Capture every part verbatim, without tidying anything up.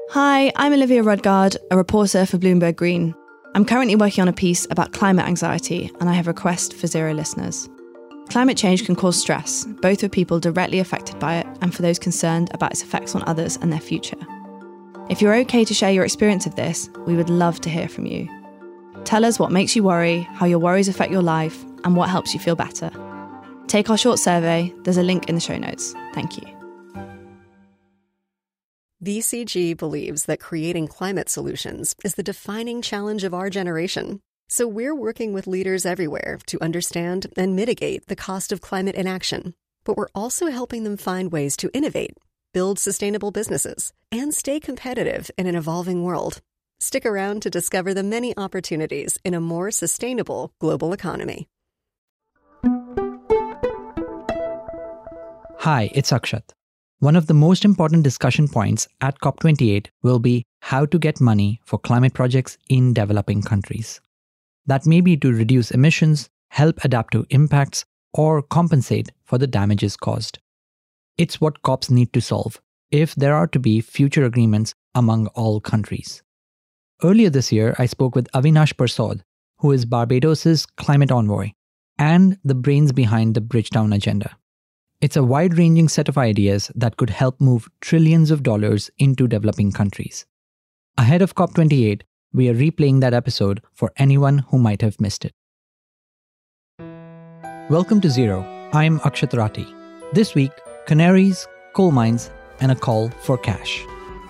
Hi, I'm Olivia Rudgard, a reporter for Bloomberg Green. I'm currently working on a piece about climate anxiety, and I have a request for Zero listeners. Climate change can cause stress, both for people directly affected by it and for those concerned about its effects on others and their future. If you're okay to share your experience of this, we would love to hear from you. Tell us what makes you worry, how your worries affect your life, and what helps you feel better. Take our short survey. There's a link in the show notes. Thank you. B C G believes that creating climate solutions is the defining challenge of our generation. So we're working with leaders everywhere to understand and mitigate the cost of climate inaction. But we're also helping them find ways to innovate, build sustainable businesses, and stay competitive in an evolving world. Stick around to discover the many opportunities in a more sustainable global economy. Hi, it's Akshat. One of the most important discussion points at COP twenty-eight will be how to get money for climate projects in developing countries. That may be to reduce emissions, help adapt to impacts, or compensate for the damages caused. It's what COPs need to solve if there are to be future agreements among all countries. Earlier this year, I spoke with Avinash Persad, who is Barbados's climate envoy and the brains behind the Bridgetown Agenda. It's a wide-ranging set of ideas that could help move trillions of dollars into developing countries. Ahead of COP twenty-eight, we are replaying that episode for anyone who might have missed it. Welcome to Zero. I'm Akshat Rathi. This week, canaries, coal mines, and a call for cash.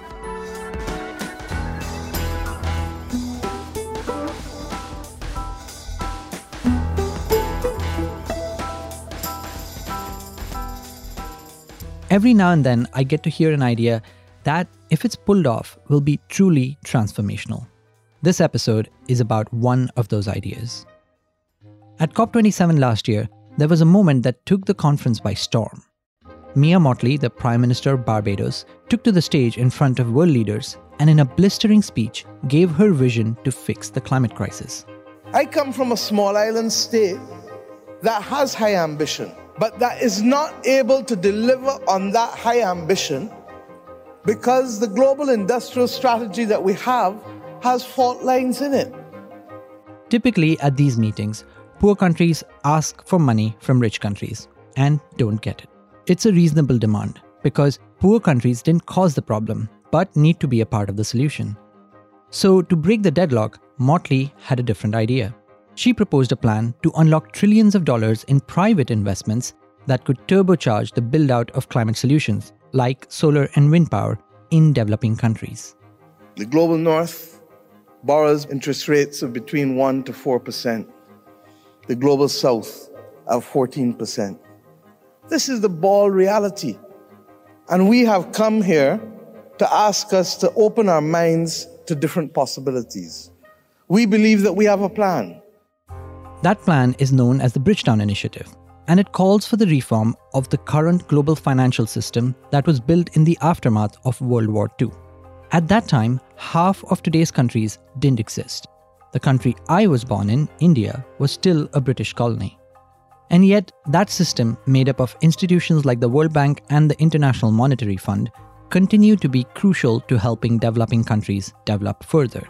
Every now and then, I get to hear an idea that, if it's pulled off, will be truly transformational. This episode is about one of those ideas. At COP twenty-seven last year, there was a moment that took the conference by storm. Mia Mottley, the Prime Minister of Barbados, took to the stage in front of world leaders and in a blistering speech gave her vision to fix the climate crisis. I come from a small island state that has high ambition, but that is not able to deliver on that high ambition because the global industrial strategy that we have has fault lines in it. Typically at these meetings, poor countries ask for money from rich countries and don't get it. It's a reasonable demand because poor countries didn't cause the problem but need to be a part of the solution. So to break the deadlock, Mottley had a different idea. She proposed a plan to unlock trillions of dollars in private investments that could turbocharge the build-out of climate solutions, like solar and wind power, in developing countries. The global north borrows interest rates of between one to four percent. The global south of fourteen percent. This is the bald reality. And we have come here to ask us to open our minds to different possibilities. We believe that we have a plan. That plan is known as the Bridgetown Initiative, and it calls for the reform of the current global financial system that was built in the aftermath of World War Two. At that time, half of today's countries didn't exist. The country I was born in, India, was still a British colony. And yet, that system, made up of institutions like the World Bank and the International Monetary Fund, continued to be crucial to helping developing countries develop further.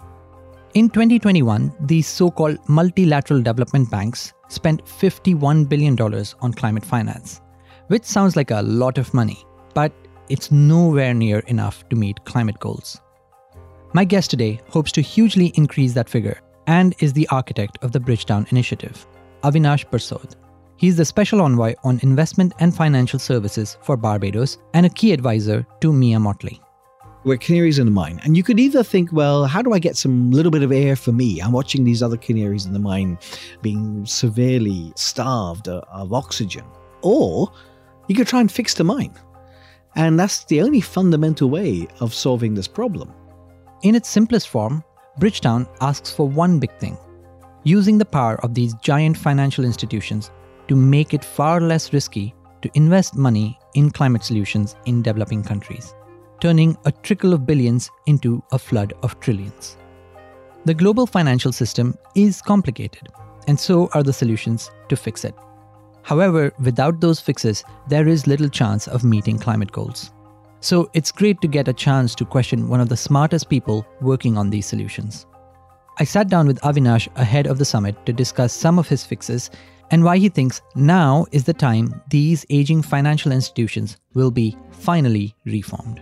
In twenty twenty-one, these so-called multilateral development banks spent fifty-one billion dollars on climate finance, which sounds like a lot of money, but it's nowhere near enough to meet climate goals. My guest today hopes to hugely increase that figure and is the architect of the Bridgetown Initiative, Avinash Persad. He's the Special Envoy on Investment and Financial Services for Barbados and a key advisor to Mia Mottley. We're canaries in the mine. And you could either think, well, how do I get some little bit of air for me? I'm watching these other canaries in the mine being severely starved of oxygen. Or you could try and fix the mine. And that's the only fundamental way of solving this problem. In its simplest form, Bridgetown asks for one big thing: using the power of these giant financial institutions to make it far less risky to invest money in climate solutions in developing countries, turning a trickle of billions into a flood of trillions. The global financial system is complicated, and so are the solutions to fix it. However, without those fixes, there is little chance of meeting climate goals. So it's great to get a chance to question one of the smartest people working on these solutions. I sat down with Avinash ahead of the summit to discuss some of his fixes and why he thinks now is the time these aging financial institutions will be finally reformed.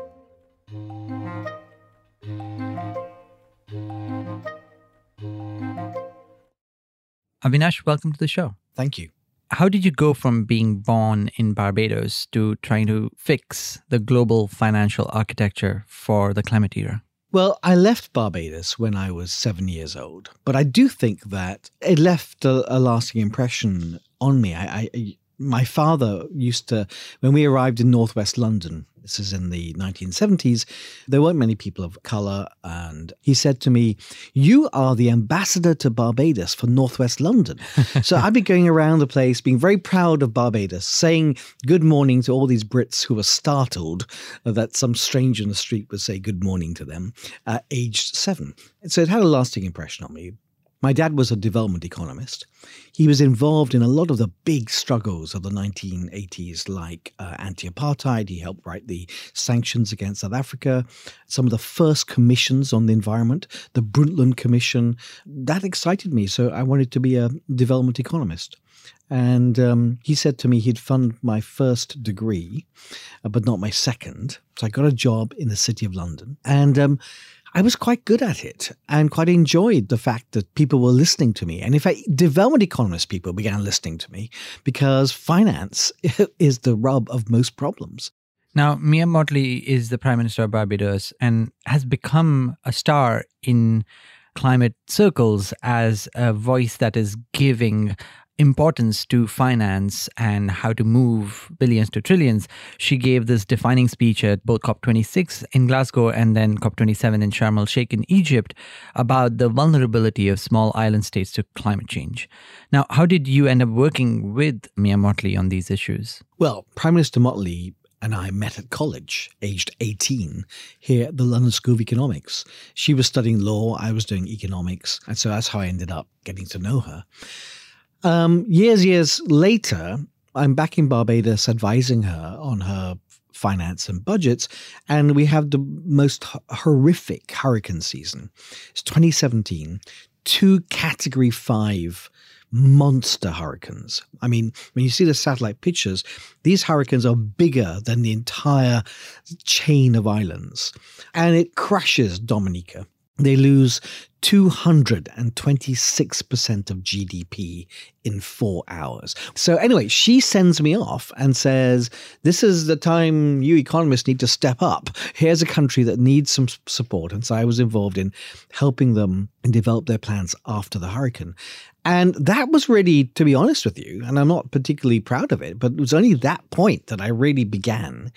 Avinash, welcome to the show. Thank you. How did you go from being born in Barbados to trying to fix the global financial architecture for the climate era? Well, I left Barbados when I was seven years old, but I do think that it left a, a lasting impression on me. I, I, my father used to, when we arrived in northwest London, this is in the nineteen seventies, there weren't many people of colour, and he said to me, "You are the ambassador to Barbados for northwest London." So I'd be going around the place being very proud of Barbados, saying good morning to all these Brits who were startled that some stranger in the street would say good morning to them at aged seven. So it had a lasting impression on me. My dad was a development economist. He was involved in a lot of the big struggles of the nineteen eighties, like uh, anti-apartheid. He helped write the sanctions against South Africa, some of the first commissions on the environment, the Brundtland Commission. That excited me, so I wanted to be a development economist. And um, he said to me he'd fund my first degree, uh, but not my second. So I got a job in the City of London. And um, I was quite good at it and quite enjoyed the fact that people were listening to me. And in fact, development economist people began listening to me because finance is the rub of most problems. Now, Mia Mottley is the Prime Minister of Barbados and has become a star in climate circles as a voice that is giving importance to finance and how to move billions to trillions. She gave this defining speech at both COP twenty-six in Glasgow and then COP twenty-seven in Sharm el-Sheikh in Egypt about the vulnerability of small island states to climate change. Now, how did you end up working with Mia Mottley on these issues? Well, Prime Minister Mottley and I met at college, aged eighteen, here at the London School of Economics. She was studying law, I was doing economics, and so that's how I ended up getting to know her. Um, years, years later, I'm back in Barbados advising her on her finance and budgets, and we have the most horrific hurricane season. It's twenty seventeen, two Category five monster hurricanes. I mean, when you see the satellite pictures, these hurricanes are bigger than the entire chain of islands, and it crushes Dominica. They lose two hundred twenty-six percent of G D P in four hours. So anyway, she sends me off and says, this is the time you economists need to step up. Here's a country that needs some support. And so I was involved in helping them and develop their plans after the hurricane. And that was really, to be honest with you, and I'm not particularly proud of it, but it was only that point that I really began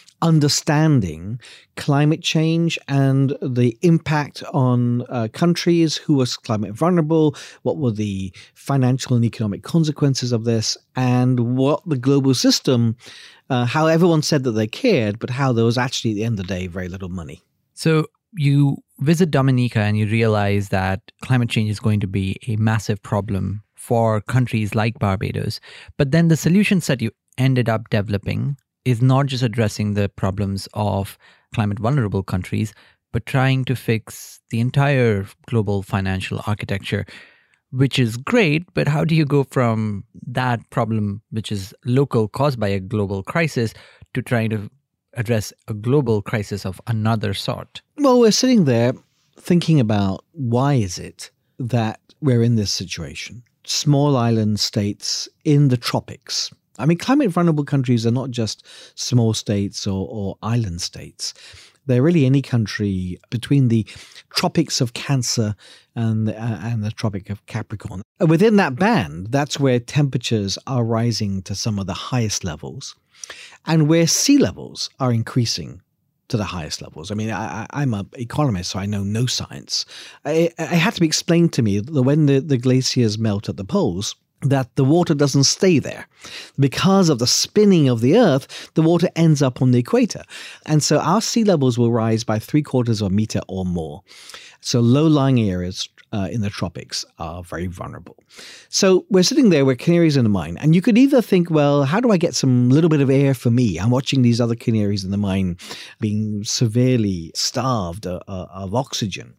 understanding climate change and the impact on uh, countries who were climate vulnerable, what were the financial and economic consequences of this, and what the global system, uh, how everyone said that they cared, but how there was actually, at the end of the day, very little money. So you visit Dominica and you realize that climate change is going to be a massive problem for countries like Barbados. But then the solutions that you ended up developing is not just addressing the problems of climate vulnerable countries, but trying to fix the entire global financial architecture, which is great. But how do you go from that problem, which is local, caused by a global crisis, to trying to address a global crisis of another sort? Well, we're sitting there thinking about why is it that we're in this situation? Small island states in the tropics. I mean, climate vulnerable countries are not just small states or, or island states. They're really any country between the tropics of Cancer and, uh, and the Tropic of Capricorn. Within that band, that's where temperatures are rising to some of the highest levels and where sea levels are increasing to the highest levels. I mean, I, I'm an economist, so I know no science. It, it had to be explained to me that when the, the glaciers melt at the poles, that the water doesn't stay there. Because of the spinning of the Earth, the water ends up on the equator. And so our sea levels will rise by three quarters of a meter or more. So low-lying areas uh, in the tropics are very vulnerable. So we're sitting there with canaries in the mine, and you could either think, well, how do I get some little bit of air for me? I'm watching these other canaries in the mine being severely starved uh, uh, of oxygen.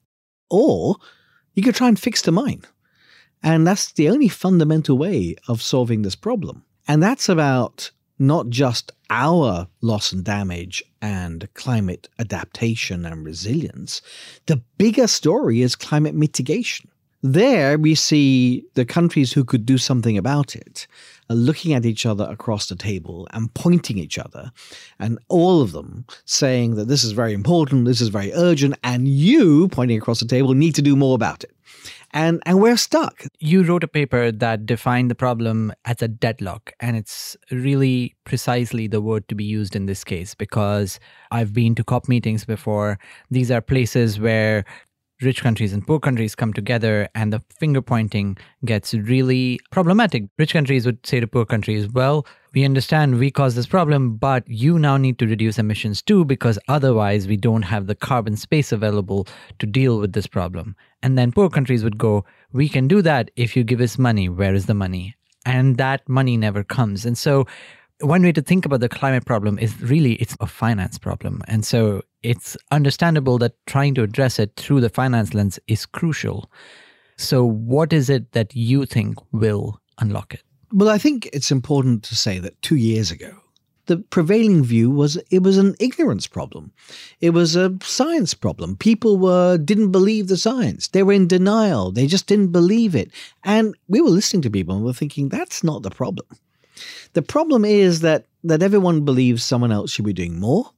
Or you could try and fix the mine. And that's the only fundamental way of solving this problem. And that's about not just our loss and damage and climate adaptation and resilience. The bigger story is climate mitigation. There we see the countries who could do something about it are looking at each other across the table and pointing each other, and all of them saying that this is very important, this is very urgent, and you, pointing across the table, need to do more about it. And and we're stuck. You wrote a paper that defined the problem as a deadlock, and it's really precisely the word to be used in this case, because I've been to COP meetings before. These are places where rich countries and poor countries come together, and the finger pointing gets really problematic. Rich countries would say to poor countries, well, we understand we caused this problem, but you now need to reduce emissions too, because otherwise we don't have the carbon space available to deal with this problem. And then poor countries would go, we can do that if you give us money. Where is the money? And that money never comes. And so one way to think about the climate problem is really it's a finance problem. And so it's understandable that trying to address it through the finance lens is crucial. So what is it that you think will unlock it? Well, I think it's important to say that two years ago, the prevailing view was it was an ignorance problem. It was a science problem. People were didn't believe the science. They were in denial. They just didn't believe it. And we were listening to people and we were thinking, that's not the problem. The problem is that that everyone believes someone else should be doing more.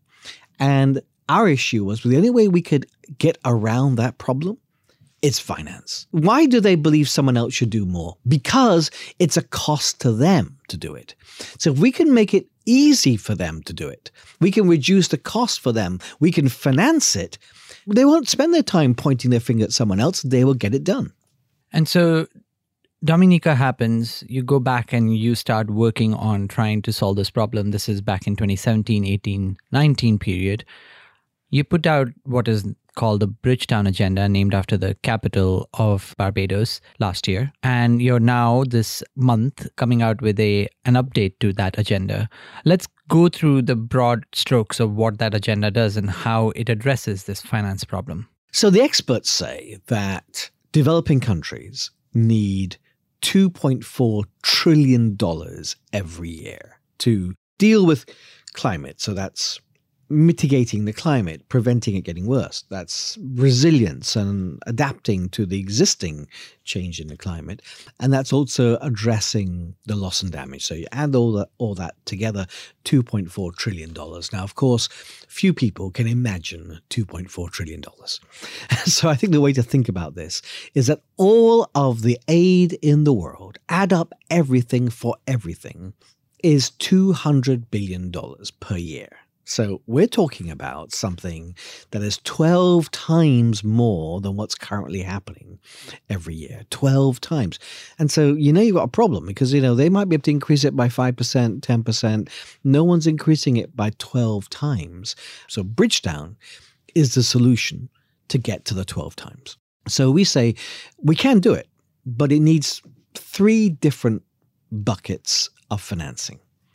And our issue was the only way we could get around that problem is finance. Why do they believe someone else should do more? Because it's a cost to them to do it. So if we can make it easy for them to do it, we can reduce the cost for them, we can finance it, they won't spend their time pointing their finger at someone else, they will get it done. And so Dominica happens, you go back and you start working on trying to solve this problem. This is back in twenty seventeen, eighteen, nineteen period. You put out what is called the Bridgetown Agenda, named after the capital of Barbados last year. And you're now this month coming out with a an update to that agenda. Let's go through the broad strokes of what that agenda does and how it addresses this finance problem. So the experts say that developing countries need two point four trillion dollars every year to deal with climate. So that's mitigating the climate, preventing it getting worse. That's resilience and adapting to the existing change in the climate. And that's also addressing the loss and damage. So you add all that, all that together, two point four trillion dollars. Now, of course, few people can imagine two point four trillion dollars. So I think the way to think about this is that all of the aid in the world, add up everything for everything, is two hundred billion dollars per year. So we're talking about something that is twelve times more than what's currently happening every year. twelve times. And so, you know, you've got a problem because, you know, they might be able to increase it by five percent, ten percent. No one's increasing it by twelve times. So Bridgetown is the solution to get to the twelve times. So we say we can do it, but it needs three different buckets of financing.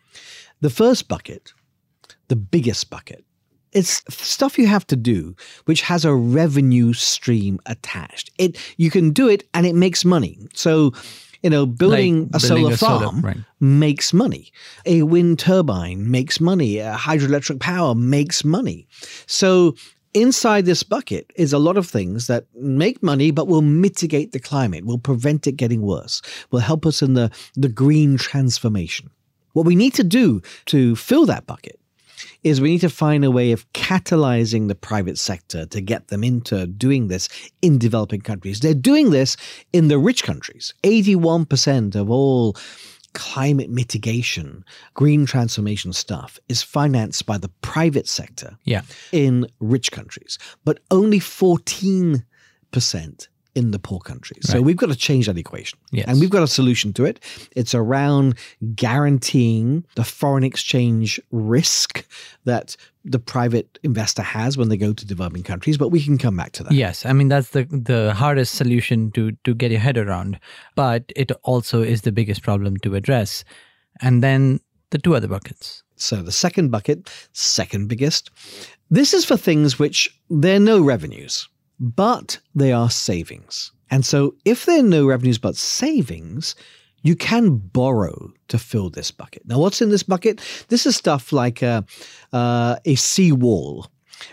The first bucket, the biggest bucket, it's stuff you have to do which has a revenue stream attached. It you can do it and it makes money. So, you know, building like a building solar a farm solar, right. makes money. A wind turbine makes money. A hydroelectric power makes money. So inside this bucket is a lot of things that make money but will mitigate the climate, will prevent it getting worse, will help us in the, the green transformation. What we need to do to fill that bucket is we need to find a way of catalyzing the private sector to get them into doing this in developing countries. They're doing this in the rich countries. eighty-one percent of all climate mitigation, green transformation stuff is financed by the private sector yeah. in rich countries, but only fourteen percent in the poor countries. So Right. we've got to change that equation. Yes. And we've got a solution to it. It's around guaranteeing the foreign exchange risk that the private investor has when they go to developing countries, but we can come back to that. Yes, I mean, that's the the hardest solution to, to get your head around, but it also is the biggest problem to address. And then the two other buckets. So the second bucket, second biggest, this is for things which there are no revenues, but they are savings. And so if there are no revenues but savings, you can borrow to fill this bucket. Now, what's in this bucket? This is stuff like a, uh, a seawall.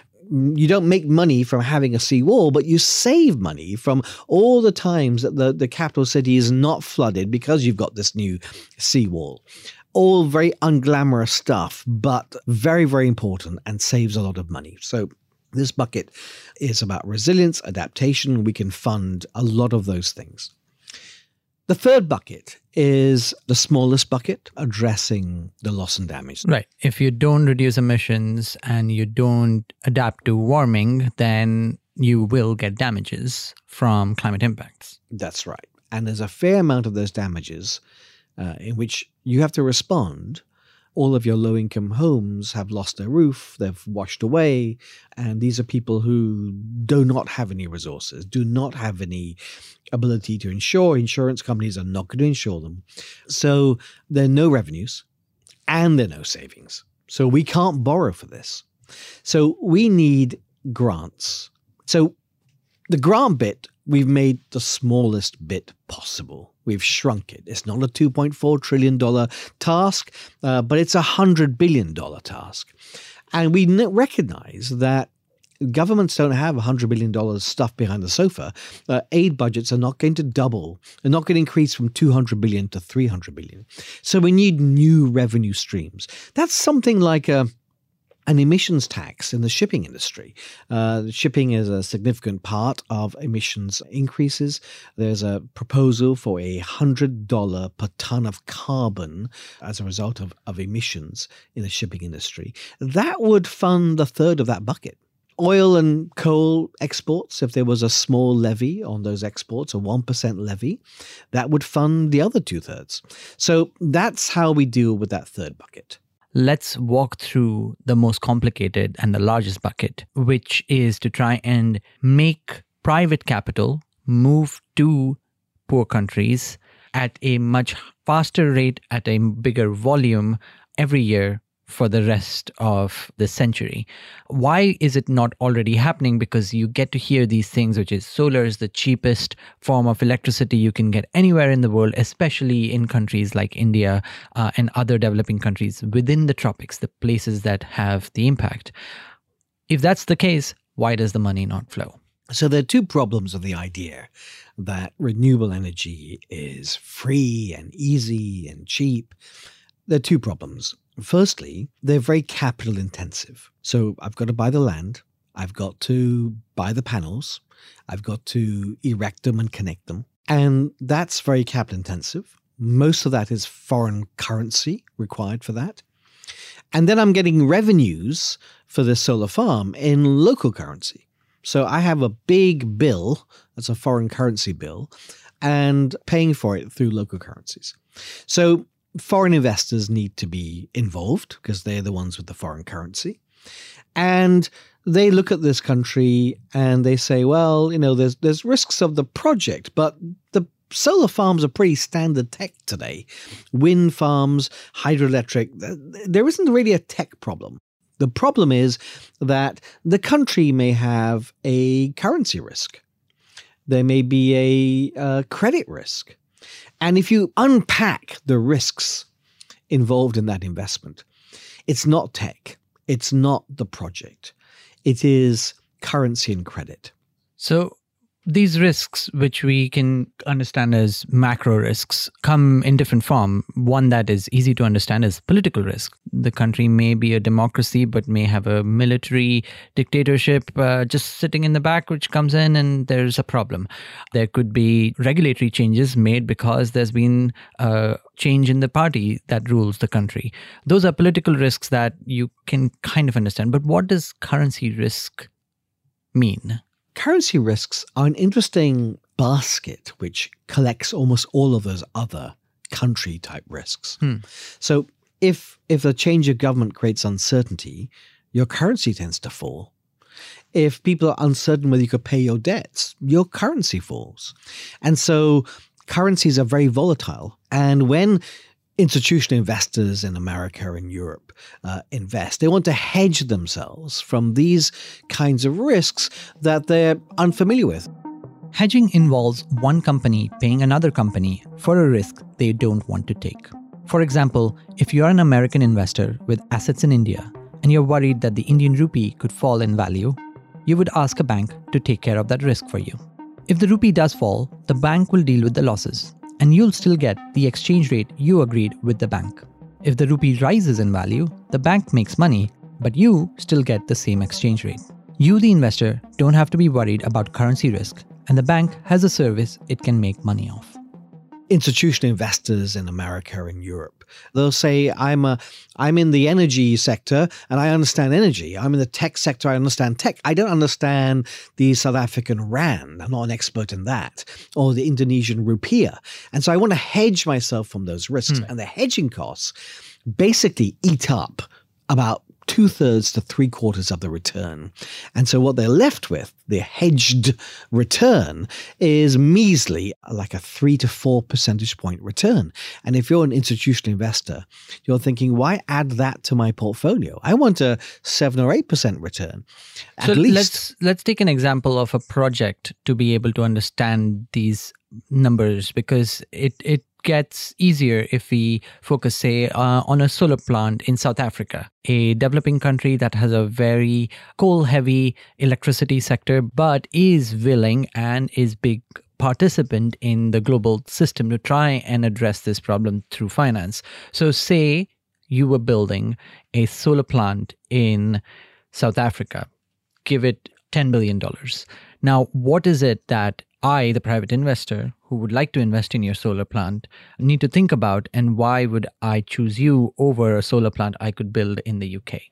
You don't make money from having a seawall, but you save money from all the times that the, the capital city is not flooded because you've got this new seawall. All very unglamorous stuff, but very, very important and saves a lot of money. So this bucket is about resilience, adaptation. We can fund a lot of those things. The third bucket is the smallest bucket, addressing the loss and damage. Right. If you don't reduce emissions and you don't adapt to warming, then you will get damages from climate impacts. That's right. And there's a fair amount of those damages uh, in which you have to respond. All of your low-income homes have lost their roof, they've washed away, and these are people who do not have any resources, do not have any ability to insure. Insurance companies are not going to insure them. So there are no revenues and there are no savings. So we can't borrow for this. So we need grants. So the grant bit, we've made the smallest bit possible. We've shrunk it. It's not a two point four trillion dollars task, uh, but it's a one hundred billion dollars task. And we recognize that governments don't have one hundred billion dollars stuffed behind the sofa. Uh, aid budgets are not going to double. They're not going to increase from two hundred billion dollars to three hundred billion dollars. So we need new revenue streams. That's something like a an emissions tax in the shipping industry. Uh, shipping is a significant part of emissions increases. There's a proposal for a one hundred dollars per ton of carbon as a result of, of emissions in the shipping industry. That would fund a third of that bucket. Oil and coal exports, if there was a small levy on those exports, a one percent levy, that would fund the other two-thirds. So that's how we deal with that third bucket. Let's walk through the most complicated and the largest bucket, which is to try and make private capital move to poor countries at a much faster rate, at a bigger volume every year for the rest of the century. Why is it not already happening? Because you get to hear these things, which is solar is the cheapest form of electricity you can get anywhere in the world, especially in countries like India uh, and other developing countries within the tropics, the places that have the impact. If that's the case, why does the money not flow? So there are two problems of the idea that renewable energy is free and easy and cheap. There are two problems. Firstly, they're very capital intensive. So I've got to buy the land, I've got to buy the panels, I've got to erect them and connect them. And that's very capital intensive. Most of that is foreign currency required for that. And then I'm getting revenues for the solar farm in local currency. So I have a big bill, that's a foreign currency bill, and paying for it through local currencies. So foreign investors need to be involved because they're the ones with the foreign currency. And they look at this country and they say, well, you know, there's there's risks of the project, but the solar farms are pretty standard tech today. Wind farms, hydroelectric, there isn't really a tech problem. The problem is that the country may have a currency risk. There may be a uh, credit risk. And if you unpack the risks involved in that investment, it's not tech, it's not the project, it is currency and credit. So these risks, which we can understand as macro risks, come in different form. One that is easy to understand is political risk. The country may be a democracy, but may have a military dictatorship uh, just sitting in the back, which comes in and there's a problem. There could be regulatory changes made because there's been a change in the party that rules the country. Those are political risks that you can kind of understand. But what does currency risk mean? Currency risks are an interesting basket which collects almost all of those other country-type risks. Hmm. So if if a change of government creates uncertainty, your currency tends to fall. If people are uncertain whether you could pay your debts, your currency falls. And so currencies are very volatile. And when institutional investors in America and Europe uh, invest, they want to hedge themselves from these kinds of risks that they're unfamiliar with. Hedging involves one company paying another company for a risk they don't want to take. For example, if you're an American investor with assets in India and you're worried that the Indian rupee could fall in value, you would ask a bank to take care of that risk for you. If the rupee does fall, the bank will deal with the losses, and you'll still get the exchange rate you agreed with the bank. If the rupee rises in value, the bank makes money, but you still get the same exchange rate. You, the investor, don't have to be worried about currency risk, and the bank has a service it can make money off. Institutional investors in America and Europe, they'll say, I'm a, I'm in the energy sector and I understand energy. I'm in the tech sector, I understand tech. I don't understand the South African rand. I'm not an expert in that. Or the Indonesian rupiah. And so I want to hedge myself from those risks. Hmm. And the hedging costs basically eat up about two-thirds to three-quarters of the return. And so what they're left with, the hedged return, is measly, like a three to four percentage point return. And if you're an institutional investor, you're thinking, why add that to my portfolio? I want a seven or eight percent return. At so least. let's let's take an example of a project to be able to understand these numbers, because it it gets easier if we focus, say, uh, on a solar plant in South Africa, a developing country that has a very coal-heavy electricity sector, but is willing and is big participant in the global system to try and address this problem through finance. So say you were building a solar plant in South Africa, give it ten billion dollars. Now, what is it that I, the private investor who would like to invest in your solar plant, need to think about, and why would I choose you over a solar plant I could build in the U K?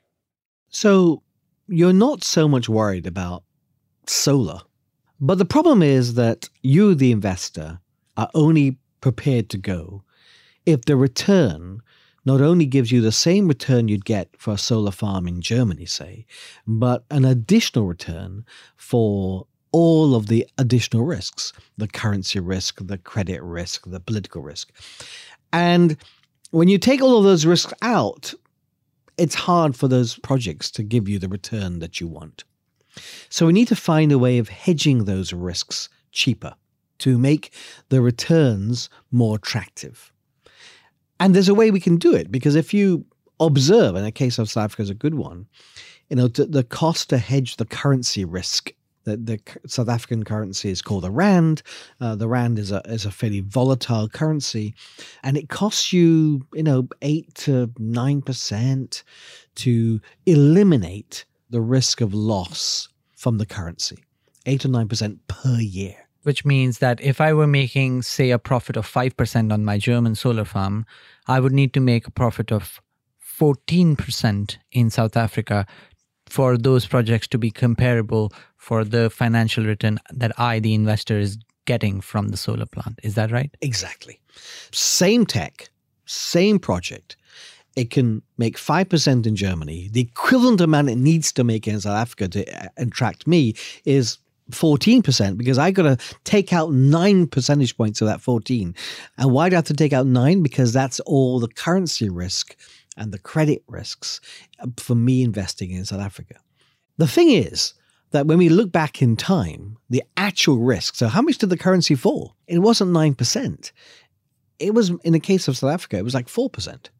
So you're not so much worried about solar. But the problem is that you, the investor, are only prepared to go if the return not only gives you the same return you'd get for a solar farm in Germany, say, but an additional return for all of the additional risks, the currency risk, the credit risk, the political risk. And when you take all of those risks out, it's hard for those projects to give you the return that you want. So we need to find a way of hedging those risks cheaper to make the returns more attractive. And there's a way we can do it, because if you observe, and the case of South Africa is a good one, you know, the cost to hedge the currency risk. The, the South African currency is called the rand. Uh, the rand is a is a fairly volatile currency, and it costs you, you know, eight to nine percent to eliminate the risk of loss from the currency. Eight or nine percent per year. Which means that if I were making, say, a profit of five percent on my German solar farm, I would need to make a profit of fourteen percent in South Africa for those projects to be comparable for the financial return that I, the investor, is getting from the solar plant. Is that right? Exactly. Same tech, same project. It can make five percent in Germany. The equivalent amount it needs to make in South Africa to attract me is fourteen percent, because I got to take out nine percentage points of that fourteen. And why do I have to take out nine? Because that's all the currency risk and the credit risks for me investing in South Africa. The thing is that when we look back in time, the actual risk, so how much did the currency fall? It wasn't nine percent. It was, in the case of South Africa, it was like four percent.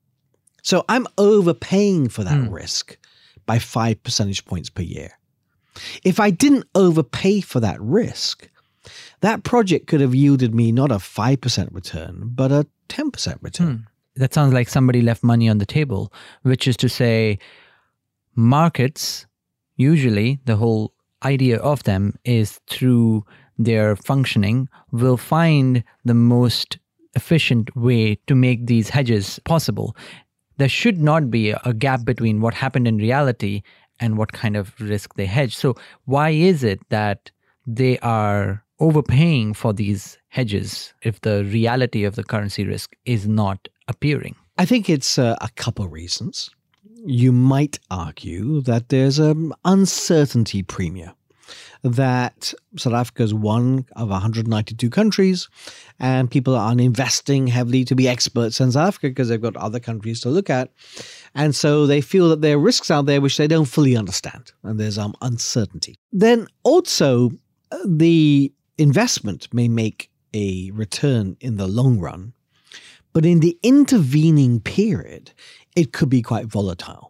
So I'm overpaying for that mm. risk by five percentage points per year. If I didn't overpay for that risk, that project could have yielded me not a five percent return, but a ten percent return. Mm. That sounds like somebody left money on the table, which is to say, markets, usually the whole idea of them is through their functioning, will find the most efficient way to make these hedges possible. There should not be a gap between what happened in reality and what kind of risk they hedge. So why is it that they are overpaying for these hedges if the reality of the currency risk is not appearing? I think it's uh, a couple reasons. you might argue that there's an uncertainty premium, that South Africa is one of one hundred ninety-two countries, and people aren't investing heavily to be experts in South Africa because they've got other countries to look at. And so they feel that there are risks out there which they don't fully understand, and there's um, uncertainty. Then also, the investment may make a return in the long run, but in the intervening period, it could be quite volatile.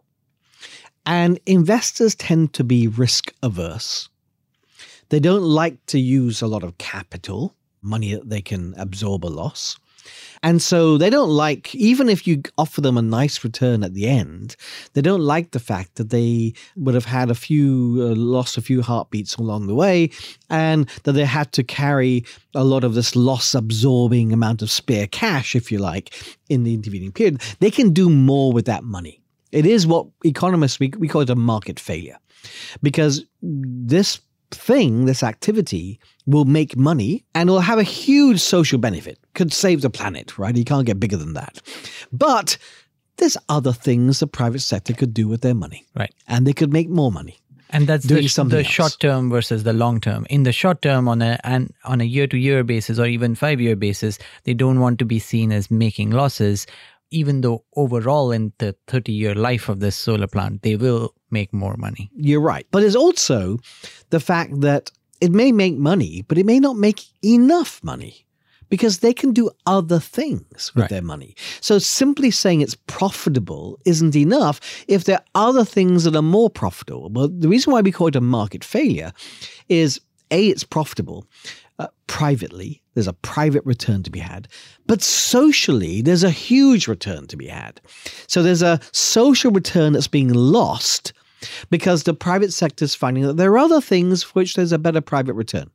And investors tend to be risk averse. They don't like to use a lot of capital, money that they can absorb a loss. And so they don't like, even if you offer them a nice return at the end, they don't like the fact that they would have had a few, uh, lost a few heartbeats along the way, and that they had to carry a lot of this loss-absorbing amount of spare cash, if you like, in the intervening period. They can do more with that money. It is what economists, we, we call it a market failure, because this thing, this activity, will make money and will have a huge social benefit. Could save the planet, right? You can't get bigger than that. But there's other things the private sector could do with their money. Right. And they could make more money. And that's doing the, something the else. short term versus the long term. In the short term, on a and on a year to year basis or even five year basis, they don't want to be seen as making losses, even though overall in the thirty year life of this solar plant, they will make more money. You're right. But there's also the fact that it may make money, but it may not make enough money because they can do other things with Right. their money. So simply saying it's profitable isn't enough if there are other things that are more profitable. But the reason why we call it a market failure is, A, it's profitable uh, privately. There's a private return to be had. But socially, there's a huge return to be had. So there's a social return that's being lost because the private sector is finding that there are other things for which there's a better private return.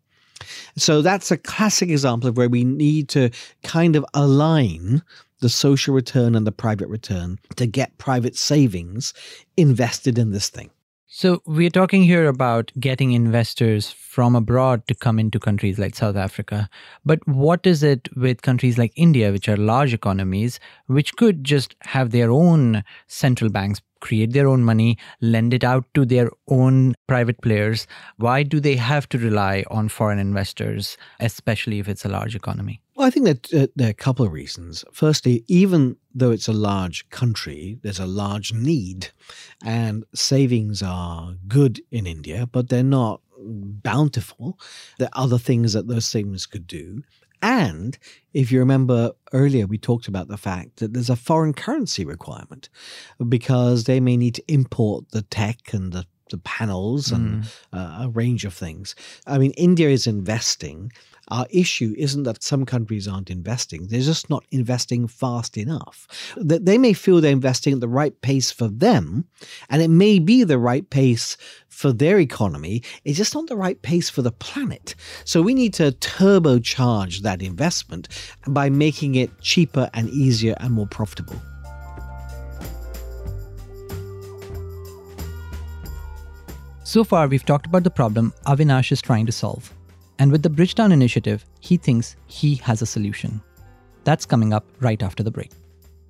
So that's a classic example of where we need to kind of align the social return and the private return to get private savings invested in this thing. So we're talking here about getting investors from abroad to come into countries like South Africa. But what is it with countries like India, which are large economies, which could just have their own central banks create their own money, lend it out to their own private players? Why do they have to rely on foreign investors, especially if it's a large economy? Well, I think that uh, there are a couple of reasons. Firstly, even though it's a large country, there's a large need, and savings are good in India, but they're not bountiful. There are other things that those savings could do. And if you remember earlier, we talked about the fact that there's a foreign currency requirement because they may need to import the tech and the, the panels and mm. uh, a range of things. I mean, India is investing. Our issue isn't that some countries aren't investing. They're just not investing fast enough. They may feel they're investing at the right pace for them, and it may be the right pace for their economy. It's just not the right pace for the planet. So we need to turbocharge that investment by making it cheaper and easier and more profitable. So far, we've talked about the problem Avinash is trying to solve. And with the Bridgetown Initiative, he thinks he has a solution. That's coming up right after the break.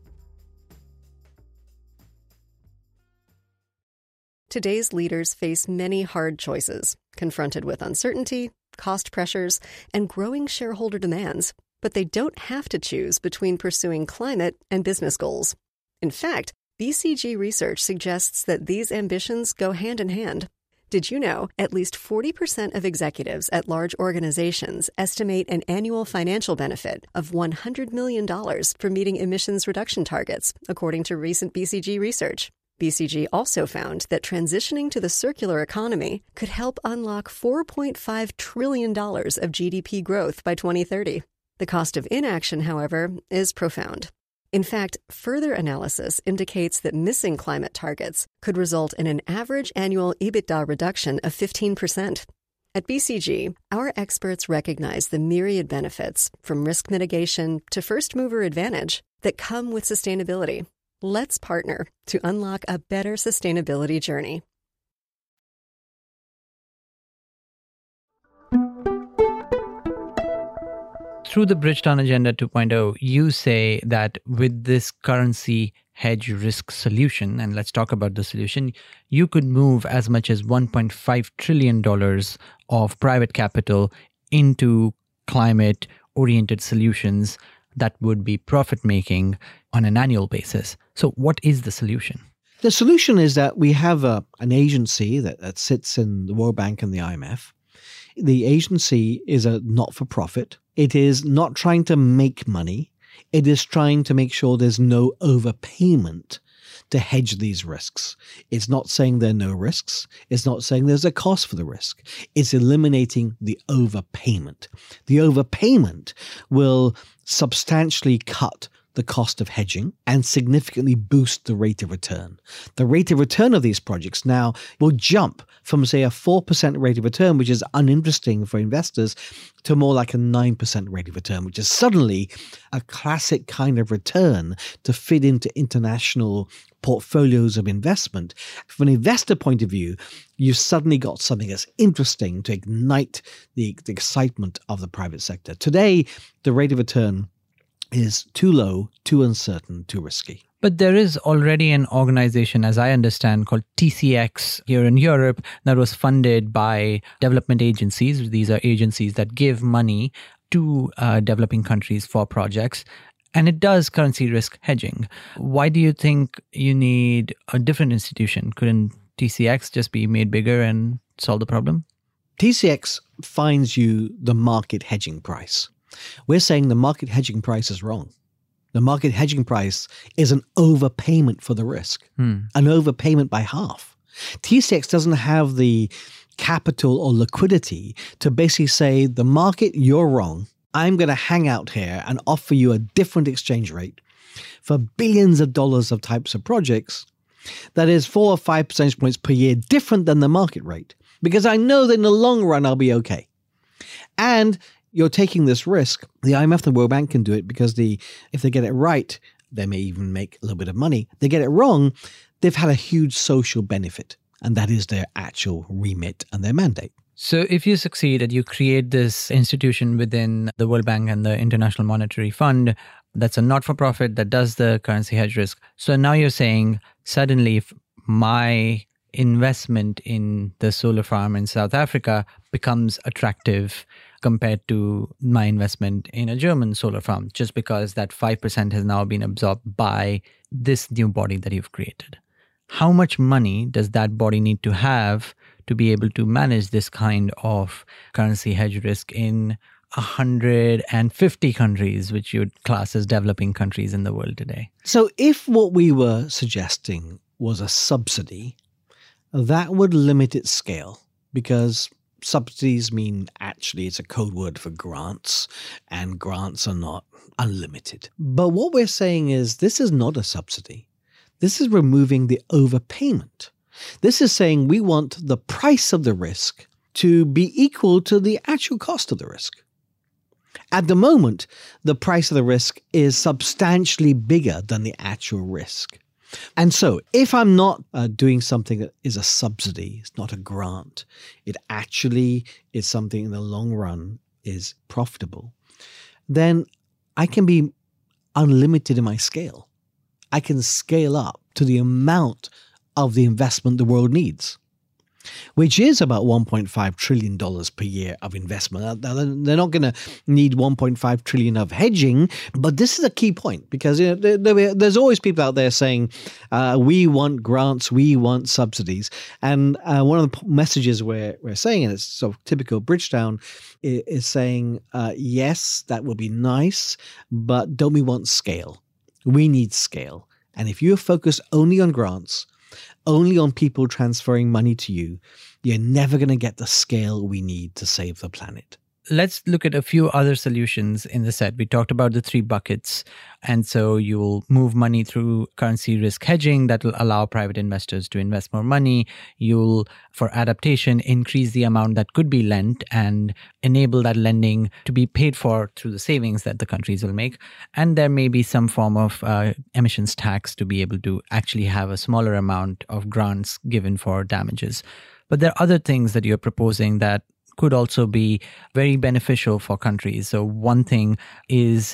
Today's leaders face many hard choices, confronted with uncertainty, cost pressures, and growing shareholder demands. But they don't have to choose between pursuing climate and business goals. In fact, B C G research suggests that these ambitions go hand in hand. Did you know at least forty percent of executives at large organizations estimate an annual financial benefit of one hundred million dollars for meeting emissions reduction targets, according to recent B C G research? B C G also found that transitioning to the circular economy could help unlock four point five trillion dollars of G D P growth by twenty thirty. The cost of inaction, however, is profound. In fact, further analysis indicates that missing climate targets could result in an average annual EBITDA reduction of fifteen percent. At B C G, our experts recognize the myriad benefits, from risk mitigation to first-mover advantage, that come with sustainability. Let's partner to unlock a better sustainability journey. Through the Bridgetown Agenda two point oh, you say that with this currency hedge risk solution, and let's talk about the solution, you could move as much as one point five trillion dollars of private capital into climate-oriented solutions that would be profit-making on an annual basis. So what is the solution? The solution is that we have a, an agency that, that sits in the World Bank and the I M F. The agency is a not-for-profit. It is not trying to make money. It is trying to make sure there's no overpayment to hedge these risks. It's not saying there are no risks. It's not saying there's a cost for the risk. It's eliminating the overpayment. The overpayment will substantially cut the cost of hedging and significantly boost the rate of return. The rate of return of these projects now will jump from, say, a four percent rate of return, which is uninteresting for investors, to more like a nine percent rate of return, which is suddenly a classic kind of return to fit into international portfolios of investment. From an investor point of view, you've suddenly got something that's interesting to ignite the, the excitement of the private sector. Today, the rate of return is too low, too uncertain, too risky. But there is already an organization, as I understand, called T C X here in Europe that was funded by development agencies. These are agencies that give money to uh, developing countries for projects. And it does currency risk hedging. Why do you think you need a different institution? Couldn't T C X just be made bigger and solve the problem? T C X finds you the market hedging price. We're saying the market hedging price is wrong. The market hedging price is an overpayment for the risk, hmm. an overpayment by half. T C X doesn't have the capital or liquidity to basically say, the market, you're wrong. I'm going to hang out here and offer you a different exchange rate for billions of dollars of types of projects that is four or five percentage points per year different than the market rate, because I know that in the long run I'll be okay. And you're taking this risk. The I M F and the World Bank can do it because the if they get it right, they may even make a little bit of money. They get it wrong, they've had a huge social benefit, and that is their actual remit and their mandate. So if you succeed and you create this institution within the World Bank and the International Monetary Fund, that's a not-for-profit that does the currency hedge risk. So now you're saying suddenly if my investment in the solar farm in South Africa becomes attractive compared to my investment in a German solar farm, just because that five percent has now been absorbed by this new body that you've created. How much money does that body need to have to be able to manage this kind of currency hedge risk in one hundred fifty countries, which you would class as developing countries in the world today? So if what we were suggesting was a subsidy, that would limit its scale, because subsidies mean actually it's a code word for grants, and grants are not unlimited. But what we're saying is this is not a subsidy. This is removing the overpayment. This is saying we want the price of the risk to be equal to the actual cost of the risk. At the moment, the price of the risk is substantially bigger than the actual risk. And so if I'm not uh, doing something that is a subsidy, it's not a grant, it actually is something in the long run is profitable, then I can be unlimited in my scale. I can scale up to the amount of the investment the world needs, which is about one point five trillion dollars per year of investment. Now, they're not going to need one point five trillion dollars of hedging, but this is a key point, because you know, there, there's always people out there saying, uh, we want grants, we want subsidies. And uh, one of the messages we're, we're saying, and it's sort of typical Bridgetown, is, is saying, uh, yes, that would be nice, but don't we want scale? We need scale. And if you're focused only on grants, only on people transferring money to you, you're never going to get the scale we need to save the planet. Let's look at a few other solutions in the set. We talked about the three buckets. And so you'll move money through currency risk hedging that will allow private investors to invest more money. You'll, for adaptation, increase the amount that could be lent and enable that lending to be paid for through the savings that the countries will make. And there may be some form of uh, emissions tax to be able to actually have a smaller amount of grants given for damages. But there are other things that you're proposing that could also be very beneficial for countries. So one thing is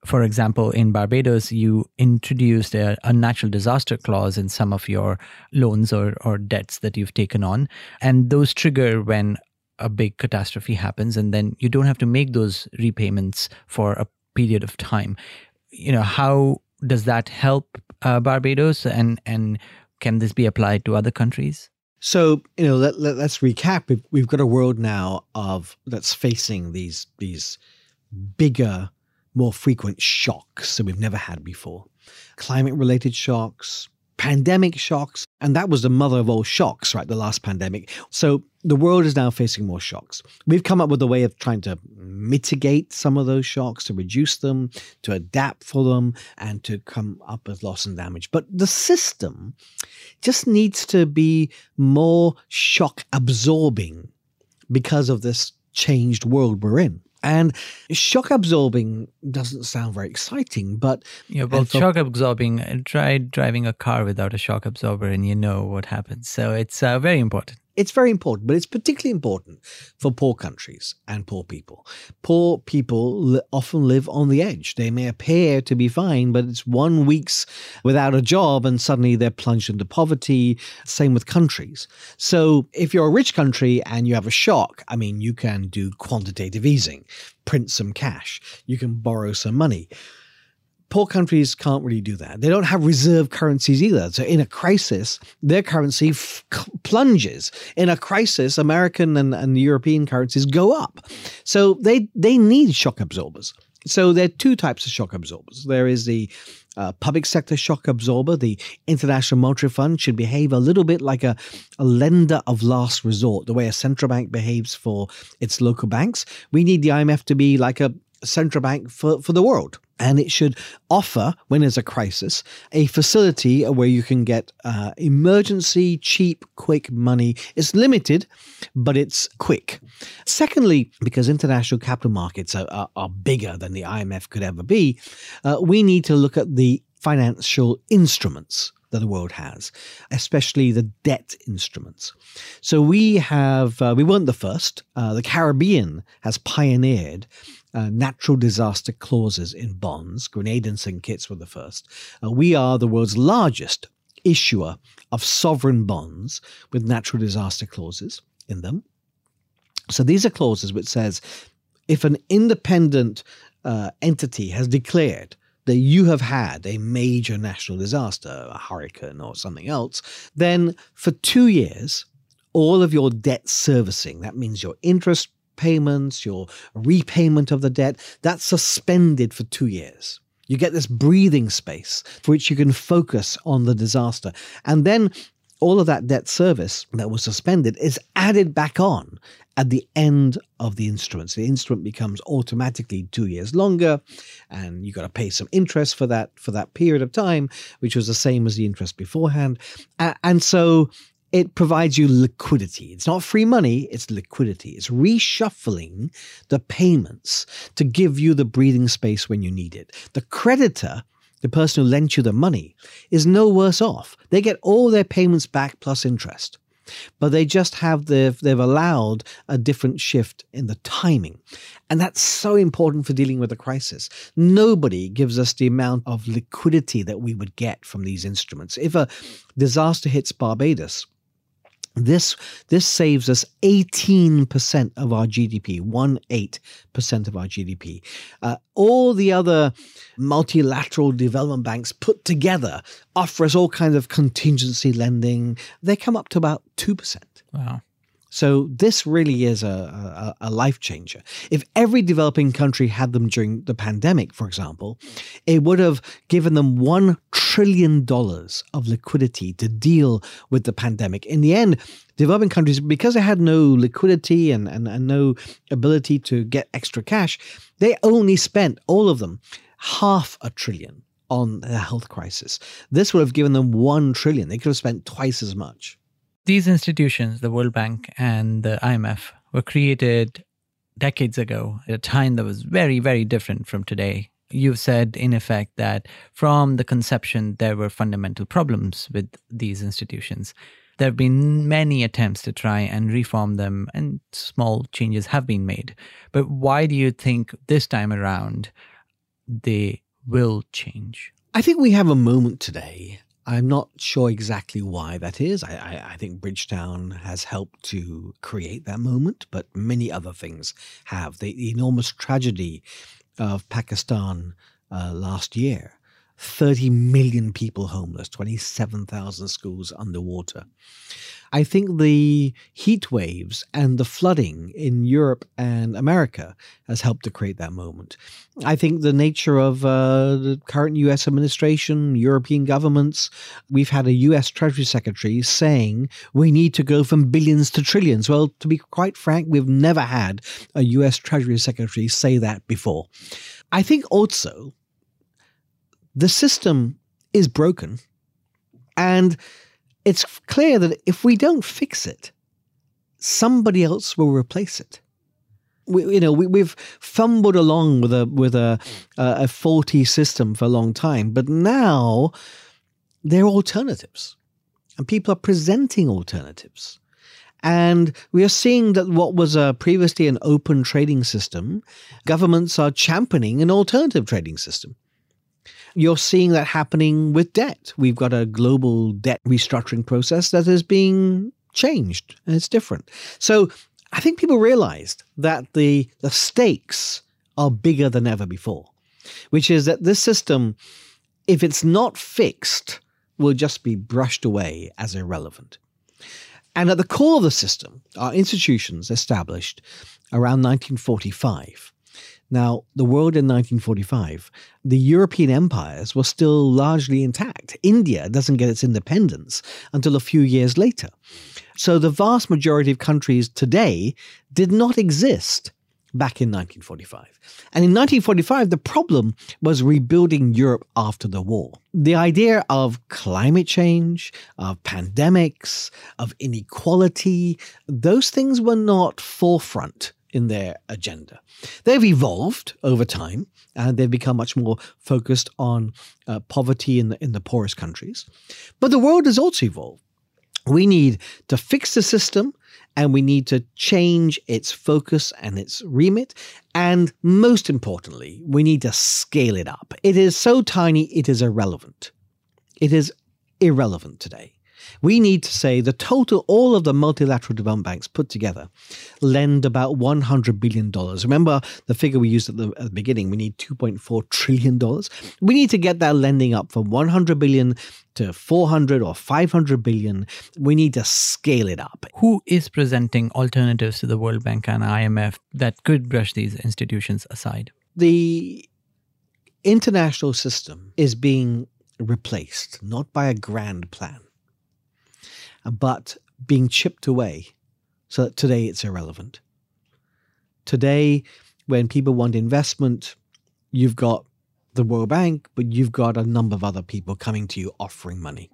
For example, in Barbados, you introduced a, a natural disaster clause in some of your loans or, or debts that you've taken on. And those trigger when a big catastrophe happens, and then you don't have to make those repayments for a period of time. You know, how does that help uh, Barbados, and, and can this be applied to other countries? So, you know, let, let, let's recap. We've, we've got a world now of that's facing these these bigger, more frequent shocks that we've never had before. Climate-related shocks, pandemic shocks, and that was the mother of all shocks, right? The last pandemic. So the world is now facing more shocks. We've come up with a way of trying to mitigate some of those shocks, to reduce them, to adapt for them, and to come up with loss and damage. But the system just needs to be more shock absorbing because of this changed world we're in. And shock absorbing doesn't sound very exciting, but... Yeah, well, for, shock absorbing, try driving a car without a shock absorber and you know what happens. So it's uh, very important. It's very important, but it's particularly important for poor countries and poor people. Poor people li- often live on the edge. They may appear to be fine, but it's one week's without a job and suddenly they're plunged into poverty. Same with countries. So if you're a rich country and you have a shock, I mean, you can do quantitative easing, print some cash, you can borrow some money. Poor countries can't really do that. They don't have reserve currencies either. So in a crisis, their currency f- plunges. In a crisis, American and, and European currencies go up. So they, they need shock absorbers. So there are two types of shock absorbers. There is the uh, public sector shock absorber. The International Monetary Fund should behave a little bit like a, a lender of last resort, the way a central bank behaves for its local banks. We need the I M F to be like a central bank for, for the world. And it should offer, when there's a crisis, a facility where you can get uh, emergency, cheap, quick money. It's limited, but it's quick. Secondly, because international capital markets are, are, are bigger than the I M F could ever be, uh, we need to look at the financial instruments that the world has, especially the debt instruments. So we have, uh, we weren't the first. Uh, the Caribbean has pioneered Uh, natural disaster clauses in bonds. Grenade and Saint Kitts were the first. Uh, we are the world's largest issuer of sovereign bonds with natural disaster clauses in them. So these are clauses which says if an independent uh, entity has declared that you have had a major national disaster, a hurricane or something else, then for two years, all of your debt servicing, that means your interest payments, your repayment of the debt, that's suspended for two years. You get this breathing space for which you can focus on the disaster. And then all of that debt service that was suspended is added back on at the end of the instrument. So the instrument becomes automatically two years longer, and you got to pay some interest for that, for that period of time, which was the same as the interest beforehand. Uh, and so it provides you liquidity. It's not free money, it's liquidity. It's reshuffling the payments to give you the breathing space when you need it. The creditor, the person who lent you the money, is no worse off. They get all their payments back plus interest. But they just have, the, they've allowed a different shift in the timing. And that's so important for dealing with a crisis. Nobody gives us the amount of liquidity that we would get from these instruments. If a disaster hits Barbados, This this saves us eighteen percent of our G D P, one eight percent of our G D P. Uh, all the other multilateral development banks put together offer us all kinds of contingency lending. They come up to about two percent. Wow. So this really is a, a, a life changer. If every developing country had them during the pandemic, for example, it would have given them one trillion dollars of liquidity to deal with the pandemic. In the end, developing countries, because they had no liquidity and, and, and no ability to get extra cash, they only spent, all of them, half a trillion on the health crisis. This would have given them one trillion. They could have spent twice as much. These institutions, the World Bank and the I M F, were created decades ago at a time that was very, very different from today. You've said, in effect, that from the conception, there were fundamental problems with these institutions. There have been many attempts to try and reform them, and small changes have been made. But why do you think this time around they will change? I think we have a moment today. I'm not sure exactly why that is. I, I, I think Bridgetown has helped to create that moment, but many other things have. The, the enormous tragedy of Pakistan uh, last year, thirty million people homeless, twenty-seven thousand schools underwater. I think the heat waves and the flooding in Europe and America has helped to create that moment. I think the nature of uh, the current U S administration, European governments, we've had a U S Treasury Secretary saying we need to go from billions to trillions. Well, to be quite frank, we've never had a U S Treasury Secretary say that before. I think also the system is broken, and it's clear that if we don't fix it, somebody else will replace it. We, you know, we, we've fumbled along with a with a a faulty system for a long time, but now there are alternatives, and people are presenting alternatives. And we are seeing that what was a previously an open trading system, governments are championing an alternative trading system. You're seeing that happening with debt. We've got a global debt restructuring process that is being changed, and it's different. So I think people realized that the, the stakes are bigger than ever before, which is that this system, if it's not fixed, will just be brushed away as irrelevant. And at the core of the system are institutions established around nineteen forty-five. Now, the world in nineteen forty-five, the European empires were still largely intact. India doesn't get its independence until a few years later. So the vast majority of countries today did not exist back in nineteen forty-five. And in nineteen forty-five, the problem was rebuilding Europe after the war. The idea of climate change, of pandemics, of inequality, those things were not forefront in their agenda. They've evolved over time, and they've become much more focused on uh, poverty in the, in the poorest countries. But the world has also evolved. We need to fix the system, and we need to change its focus and its remit. And most importantly, we need to scale it up. It is so tiny, it is irrelevant. It is irrelevant today. We need to say the total, all of the multilateral development banks put together lend about one hundred billion dollars. Remember the figure we used at the, at the beginning, we need two point four trillion dollars. We need to get that lending up from one hundred billion dollars to four hundred or five hundred billion dollars. We need to scale it up. Who is presenting alternatives to the World Bank and I M F that could brush these institutions aside? The international system is being replaced, not by a grand plan, but being chipped away so that today it's irrelevant. Today, when people want investment, you've got the World Bank, but you've got a number of other people coming to you offering money.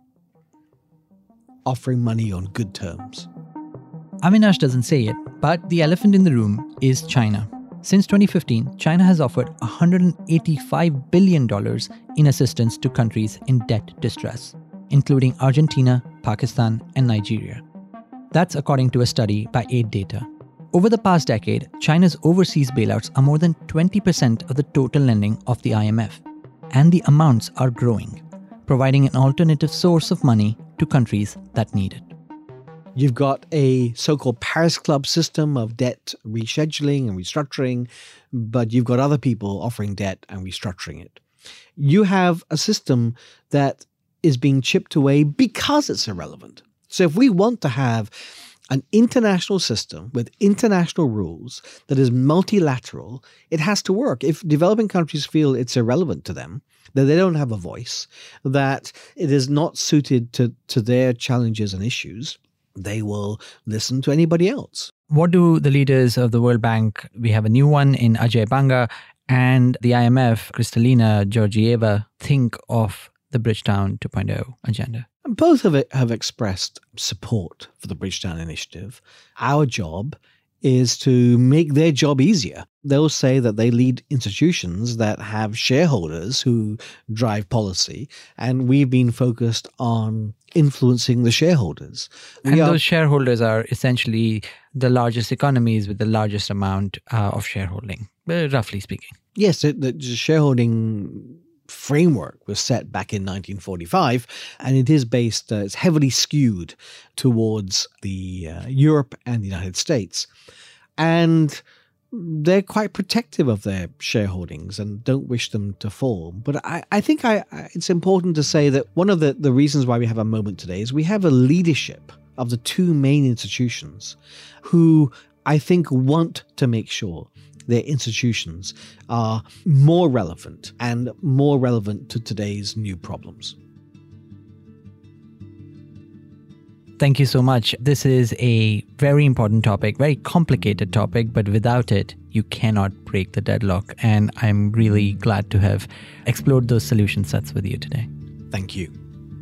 Offering money on good terms. Avinash doesn't say it, but the elephant in the room is China. Since twenty fifteen, China has offered one hundred eighty-five billion dollars in assistance to countries in debt distress, including Argentina, Pakistan, and Nigeria. That's according to a study by Aid Data. Over the past decade, China's overseas bailouts are more than twenty percent of the total lending of the I M F, and the amounts are growing, providing an alternative source of money to countries that need it. You've got a so-called Paris Club system of debt rescheduling and restructuring, but you've got other people offering debt and restructuring it. You have a system that is being chipped away because it's irrelevant. So if we want to have an international system with international rules that is multilateral, it has to work. If developing countries feel it's irrelevant to them, that they don't have a voice, that it is not suited to, to their challenges and issues, they will listen to anybody else. What do the leaders of the World Bank, we have a new one in Ajay Banga, and the I M F, Kristalina Georgieva, think of the Bridgetown two point oh agenda? Both of it have expressed support for the Bridgetown Initiative. Our job is to make their job easier. They'll say that they lead institutions that have shareholders who drive policy, and we've been focused on influencing the shareholders. And we are, those shareholders are essentially the largest economies with the largest amount uh, of shareholding, uh, roughly speaking. Yes, the, the shareholding framework was set back in nineteen forty-five, and it is based, uh, it's heavily skewed towards the uh, Europe and the United States. And they're quite protective of their shareholdings and don't wish them to fall. But I, I think I, I, it's important to say that one of the, the reasons why we have a moment today is we have a leadership of the two main institutions who I think want to make sure their institutions are more relevant and more relevant to today's new problems. Thank you so much. This is a very important topic, very complicated topic, but without it, you cannot break the deadlock. And I'm really glad to have explored those solution sets with you today. Thank you.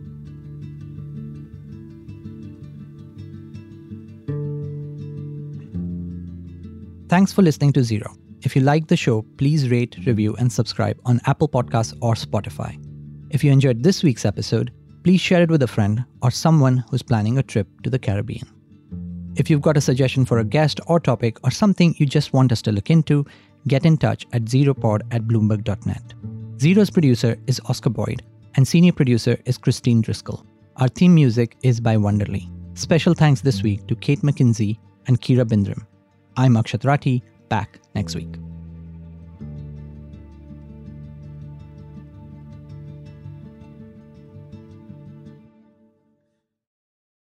Thanks for listening to Zero. If you like the show, please rate, review, and subscribe on Apple Podcasts or Spotify. If you enjoyed this week's episode, please share it with a friend or someone who's planning a trip to the Caribbean. If you've got a suggestion for a guest or topic or something you just want us to look into, get in touch at zeropod at bloomberg dot net. Zero's producer is Oscar Boyd, and senior producer is Christine Driscoll. Our theme music is by Wonderly. Special thanks this week to Kate McKinsey and Kira Bindram. I'm Akshat Rathi, back next week.